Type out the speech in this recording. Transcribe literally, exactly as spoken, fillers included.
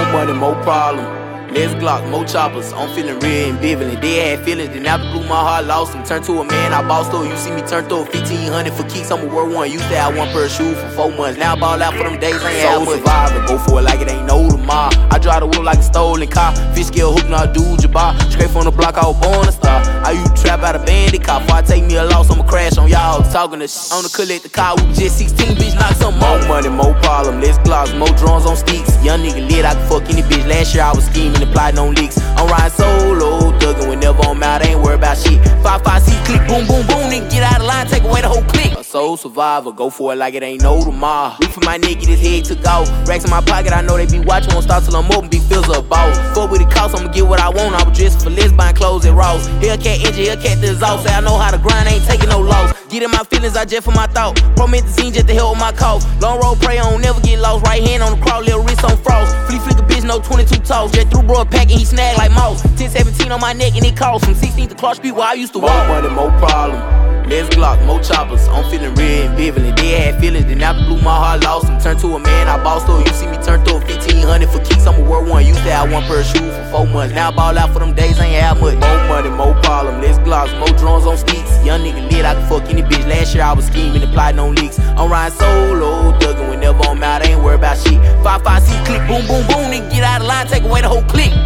More money, more problem. Less Glock, more choppers. I'm feeling real ambivalent. They had feelings, then after blue, my heart lost and turned to a man. I bossed though. You see me turn through fifteen hundred for keys. I'm a word one. Used to have one pair of shoes for four months. Now I ball out for them days. Ain't had much. Survivor, go for it like it ain't no tomorrow. I drive the wheel like a stolen car. Fish scale hook, not do jabbar. Straight from the block, I was born a star. I used to trap out a bandit car. Before I take me a loss, I'ma crash on y'all. Talking to shit on the collect the car. We was just sixteen, bitch, knock some more money, more problem. Less Glocks, more drones on sticks. Young nigga lit, I can fuck any bitch. Last year I was scheming and plotting on leaks. I'm riding solo, thuggin' whenever I'm out, I ain't worried about shit. five five C click, boom, boom, boom, nigga get out of line, take away the whole click. A soul survivor, go for it like it ain't no tomorrow. Reach for my neck, get his head took off. Racks in my pocket, I know they be watching, won't stop till I'm open, big feels a boss. Fuck with the cost, I'ma get what I want, I was dressed for less, buying clothes at Ross. Hellcat engine, Hellcat the exhaust, say I know how to grind, ain't taking no loss. Get in my feelings, I jet for my thought. Promethazine just to help with my cough. Long road pray on, never get lost. Right hand on the crawl, little wrist on frost. Flea flick a bitch, no twenty-two toss. Jet through bro a pack and he snag like mouse. ten seventeen on my neck and it cost. From sixteen to Clark Street where I used to walk. More money, more problem. Less Glock, more choppers. I'm feeling real ambivalent. They had feelings, then after blue, my heart lost and turned to a man. I bossed though. You see me turn through fifteen hundred for keys. I'm a word one. Used to have one pair of shoes for four months. Now I ball out for them days, ain't have much. More money, more problem. Less Glocks, more drones on sticks. Young nigga lit, I can fuck any bitch. Last year I was scheming and plotting on leaks. I'm riding solo, thuggin' whenever I'm out, I ain't worried about shit. five five C click, boom, boom, boom, nigga get out of line, take away the whole click.